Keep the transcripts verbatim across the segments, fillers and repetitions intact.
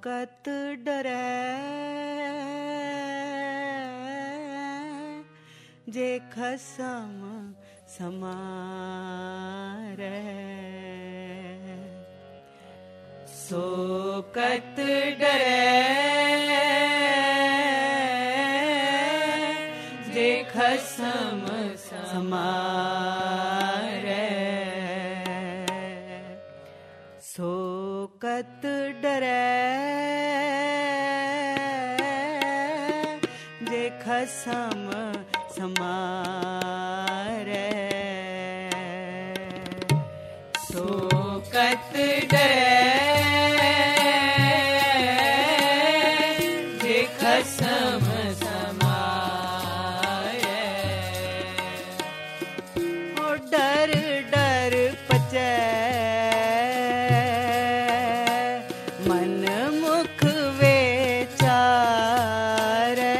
शोकत डरै जे खसम समारै। शोकत डरै जे खसम समारै। शोकत डरै जे खसम समारै। शोकत डरै जे खसम समारै। ओ डर डर पचै मन मुख विचारै।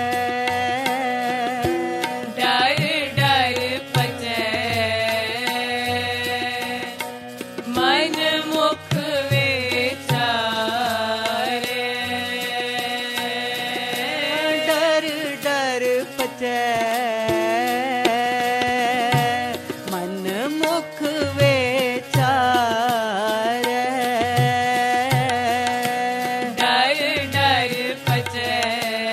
डर डर पचै मन मुख विचारै। डर डर पचै मन मुख विचारै। डर डर पचै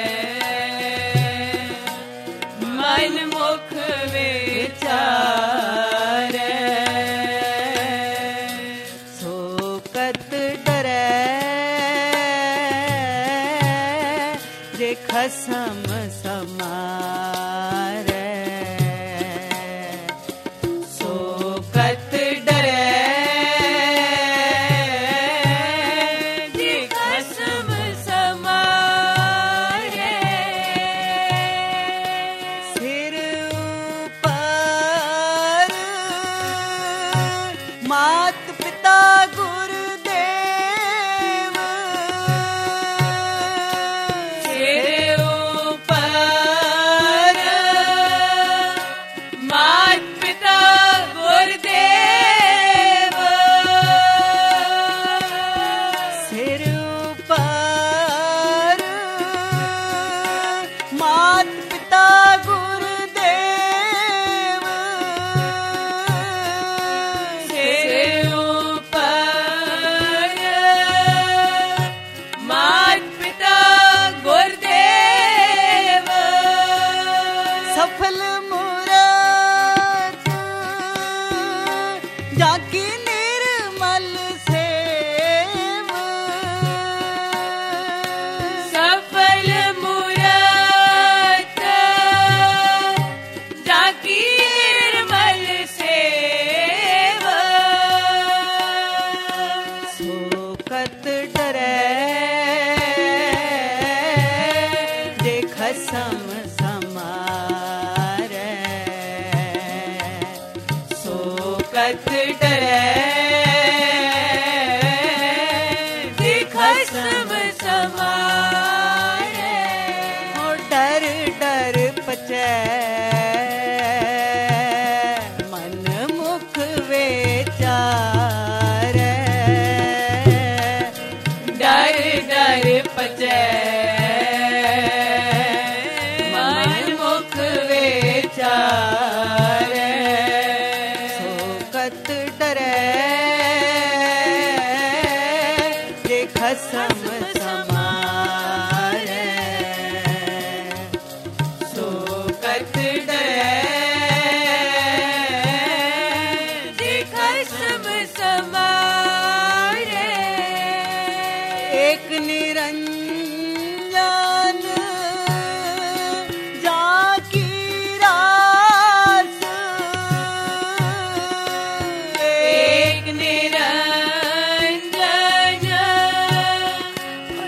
मन मुख विचारै। शोकत डरै जे खसम समारै। शोकत डरै जे खसम समारै। सिर ऊपर मात पिता गुरुदेव। सिर ऊपर मात पिता गुरुदेव। सिर ऊपर मात पिता गुरुदेव। सिर ऊपर मात पिता गुरुदेव। सफल मुराद जाकी निर्मल सेव। सफल मुराद जाकी निर्मल सेव। शोकत डरै जे खसम समारै। शोकत डरै जे खसम समारै। ओ डर डर पचै मन मुख विचारै। डर डर पचै मन मुख विचारै। शोकत डरै जे खसम समारै। शोकत डरै जे खसम समारै। एक निरंजन जाकी रास। एक निरंजन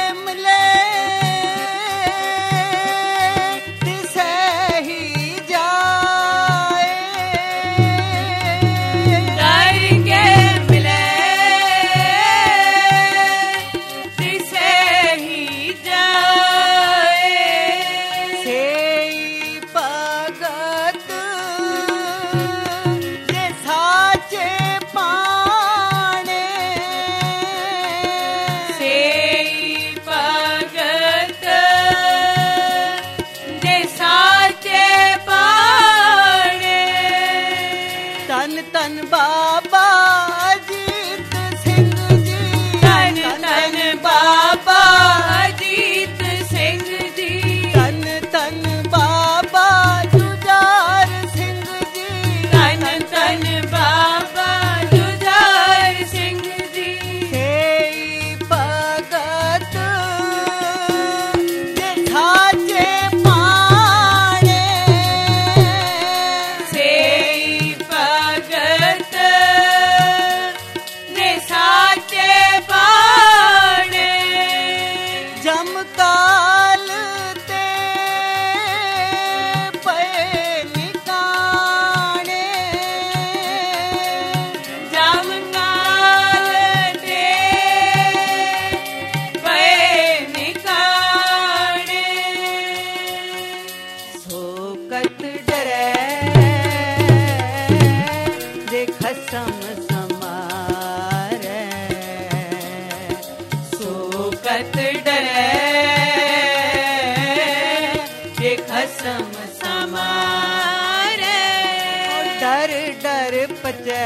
ਡਰ ਪਚੈ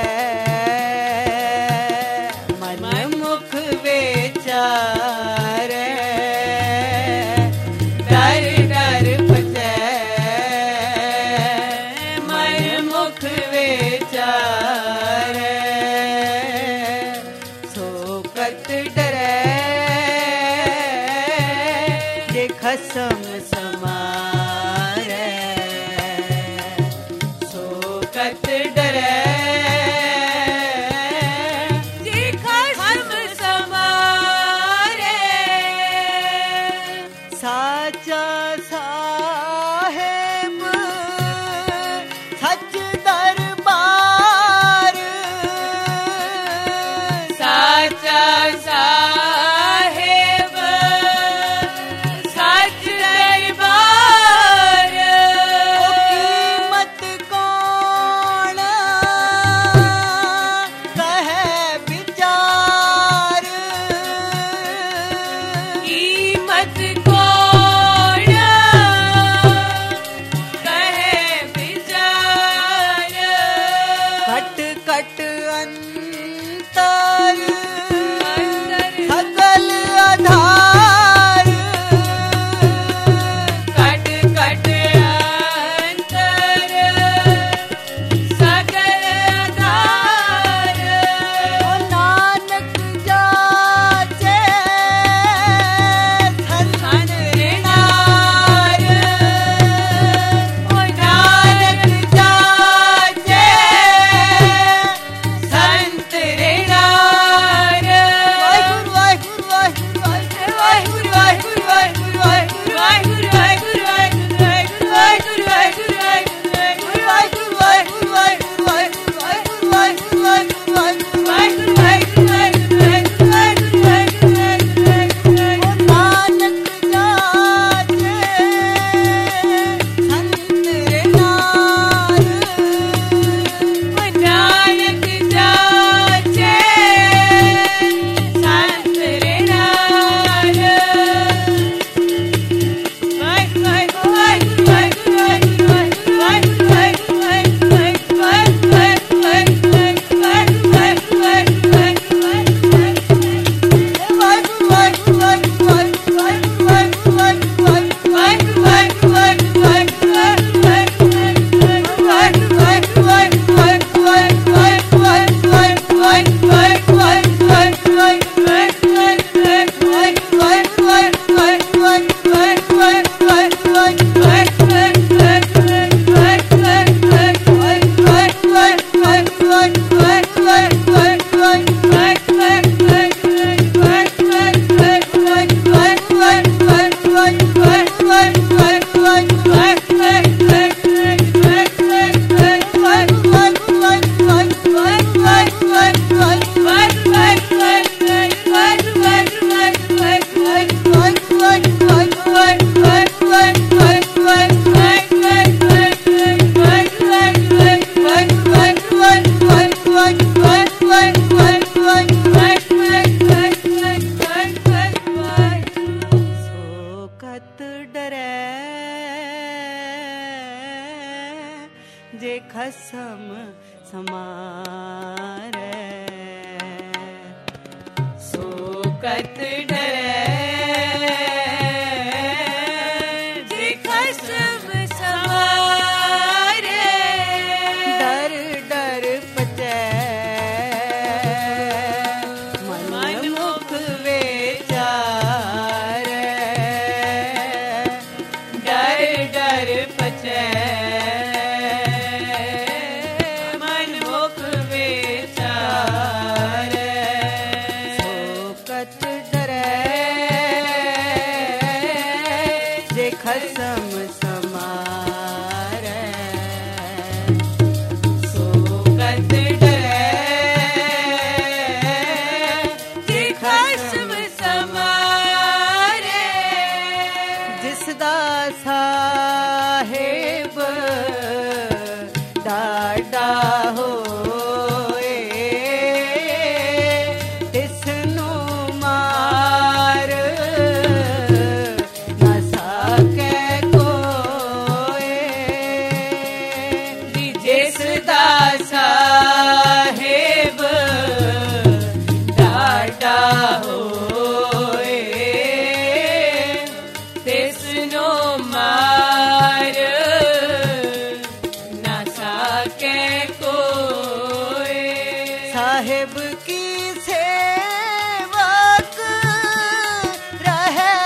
ਮਨ ਮੁਖ ਵਿਚਾਰੈ ਡਰ ਡਰ ਪਚੈ ਮਨ ਮੁਖ ਵਿਚਾਰੈ ਸੋ ਕਤ ਡਰੈ ਜੇ ਖਸਮ ਸਮਾਰੈ ਸੋ ਕਤ ਡਰੈ ਜੇ ਖਸਮ ਸਮਾਰੈ ਸਾਚਾ ਸਾਹਿਬ ਸੱਚ ਦਰਬਾਰ ਸਾਚਾ ਸਾਹਿਬ ਸੱਚ ਦਰਬਾਰ ਕੀਮਤ ਕੌਣ ਕਹੈ ਵਿਚਾਰ ਕੀਮਤ ਕੌਣ ਕਹੇ ਵਿਚਾਰ ਘਟ ਘਟ ਅੰਤਰ ਸਗਲ ਆਧਾਰ ਕਟ ਕਟ ਅੰਤਰ ਸਗਲ ਆਧਾਰ ਓ ਨਾਨਕ ਜਾਚੈ ਸੰਤ ਨਾਰ ਓ ਨਾਨਕ ਜਾਚੈ ਸੰਤ ਨਾਰ ਵਾਹਿਗੁਰੂ ਵਾਹਿਗੁਰੂ ਵਾਹਿਗੁਰੂ ਵਾਹਿਗੁਰੂ ਵਾਹਿਗੁਰੂ ਵਾਹਿਗੁਰੂ ਵਾਹਿਗੁਰੂ ਵਾਹਿਗੁਰੂ ਵਾਹਿਗੁਰੂ ਵਾਹਿਗੁਰੂ ਵਾਹਿਗੁਰੂ ਵਾਹਿਗੁਰੂ ਵਾਹਿਗੁਰੂ ਵਾਹਿਗੁਰੂ ਜੇ ਖਸਮ ਸਮਾਰੈ ਸੋ ਕਤ ਡਰੈ ਜੇ ਖਸਮ ਸਮਾਰੈ ਡਰ ਡਰ ਪਚੈ ਮਨ ਮੁਖ ਵਿਚਾਰੈ ਡਰ ਡਰ ਪਚੈ ਮਨ ਮੁਖ ਵਿਚਾਰੈ ਸੋ ਕਤ ਡਰੈ ਜੇ ਖਸਮ ਸਮਾਰੈ ਸੋ ਕਤ ਡਰੈ ਜੇ ਖਸਮ ਸਮਾਰੈ ਜਿਸ ਦਾ ਸਾਹਿਬ ਡਾਡਾ ਹੋਏ ਤਿਸ ਨੂੰ ਮਾਰ ਨਾ ਸਕੈ ਕੋਏ ਜਿਸ ਦਾ ਸਾ सके कोई। साहिब की सेवक रहे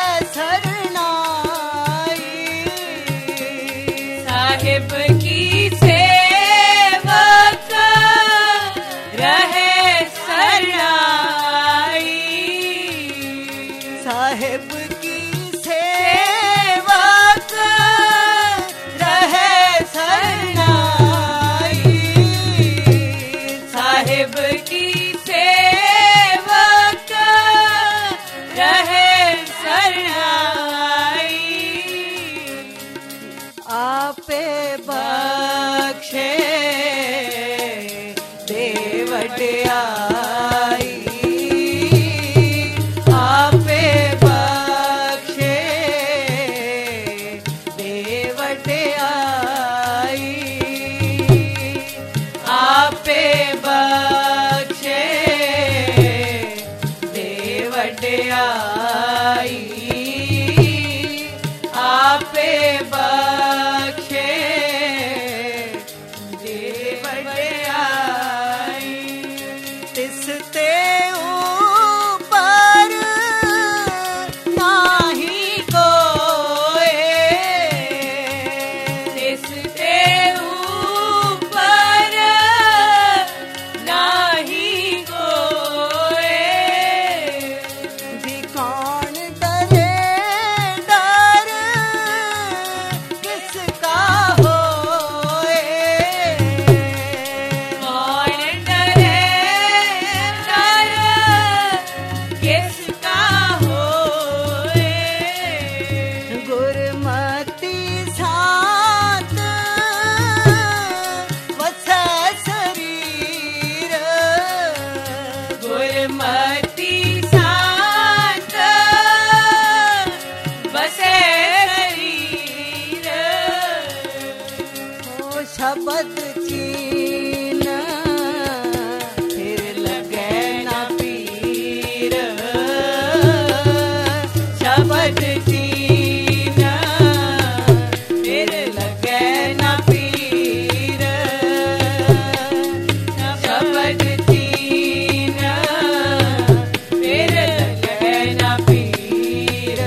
सरनाई, साहिब की सेवक रहे सरनाई, साहिब की सेवक रहे सरनाई, साहिब की सेवक रहे सरनाई। आपे बख्शे देवटियाई, आपे बख्शे देवटियाई, आपे बख्शे देवटियाई, आपे बख्शे देवटियाई। तिसते ऊपर नाही कोई, तिसते ऊपर नाही कोई। दिखान डरे डर किसका होए, कौन डरे डर किसका होए। गुरमति साथ वसै शरीर, गुरमति साथ बसे शरीर। ओ शब्द चीन फिर लगे न पीर, शब्द चीन फिर लगे न पीर, शब्द चीन फिर लगे न पीर,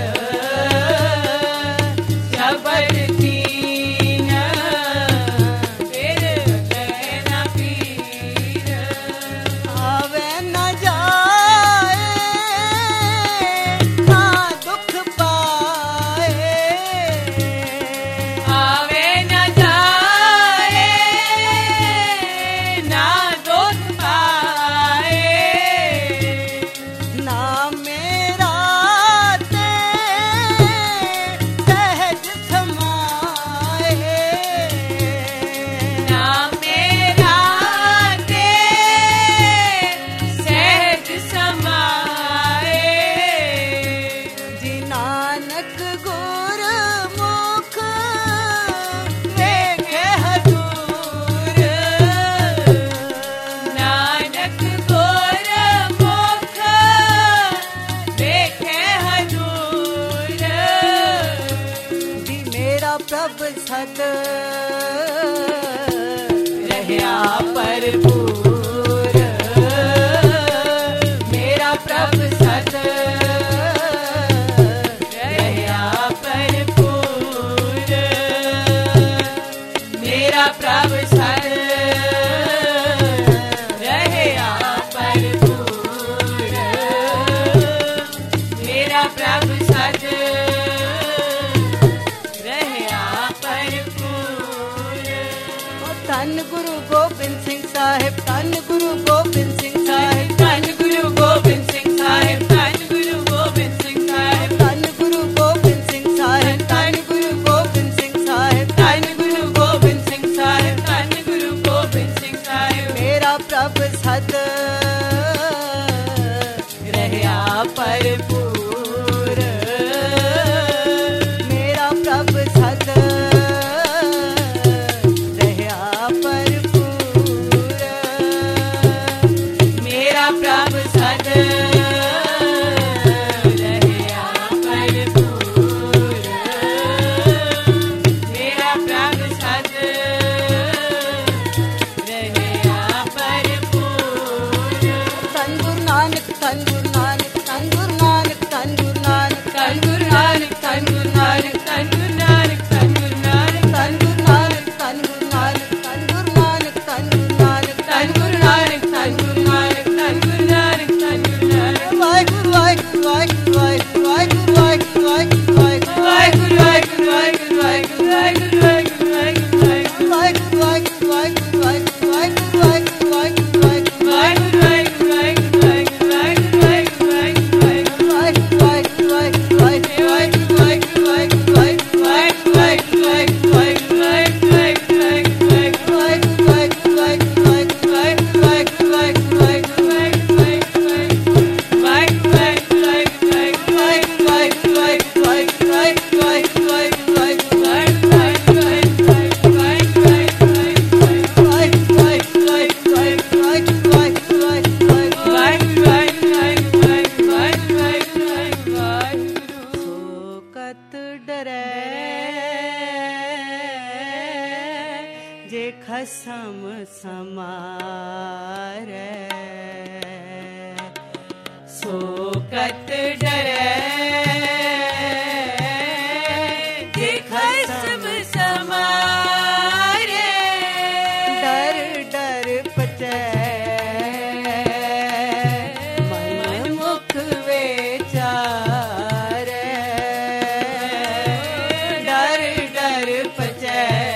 शब्द चीन फिर लगे न पीर। आवे न जाए ना दुख पाए, आवे न जाए ना दुख पाए, ना मेरा ते सहज समाए, ना मेरा ते सहज समाए। जी नानक गुरमुख वेखे हजूर, नानक गोर मुख देखे हजूर। जी मेरा प्रभ सत रहया भरपूर, मेरा प्रभ सत रहया भरपूर, मेरा प्रभ सत रहया भरपूर, मेरा प्रभ सत रहया भरपूर। धन गुरु गोबिंद सिंह साहिब, धन गुरु गोबिंद सिंह साहिब, धन गुरु गोबिंद सिंह साहिब, धन गुरु गोबिंद सिंह साहिब, धन गुरु गोबिंद सिंह साहिब, धन गुरु गोबिंद सिंह साहिब, धन गुरु गोबिंद सिंह साहिब, धन गुरु गोबिंद सिंह साहिब। मेरा प्रभ सत रहया भरपूर, मेरा प्रभ सत रहया भरपूर, मेरा प्रभ सत रहया भरपूर, मेरा प्रभ सत जे खसम समारे सोकत डरे जे खसम समारे डर डर पचे मन मुख वेचारे डर डर पचे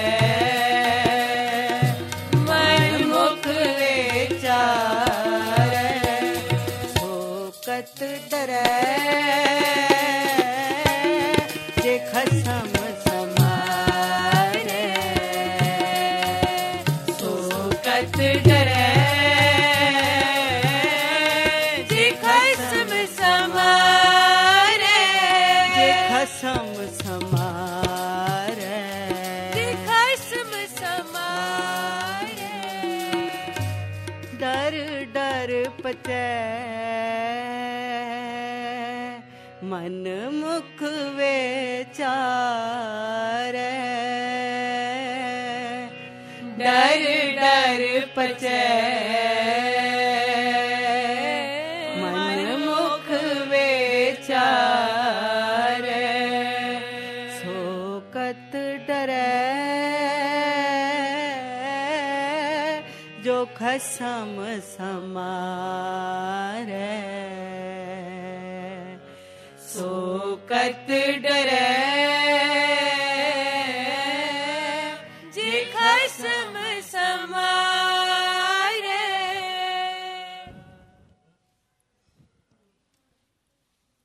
सोकत डरे जे खसम समारे सोकत डरे जे खसम समारे जे खसम समारे जे खसम समारे डर डर पचे मन मुख वेचारे डर डर पचे मन मुख वेचारे सोकत डरे जो खसम समारे सोकत डरे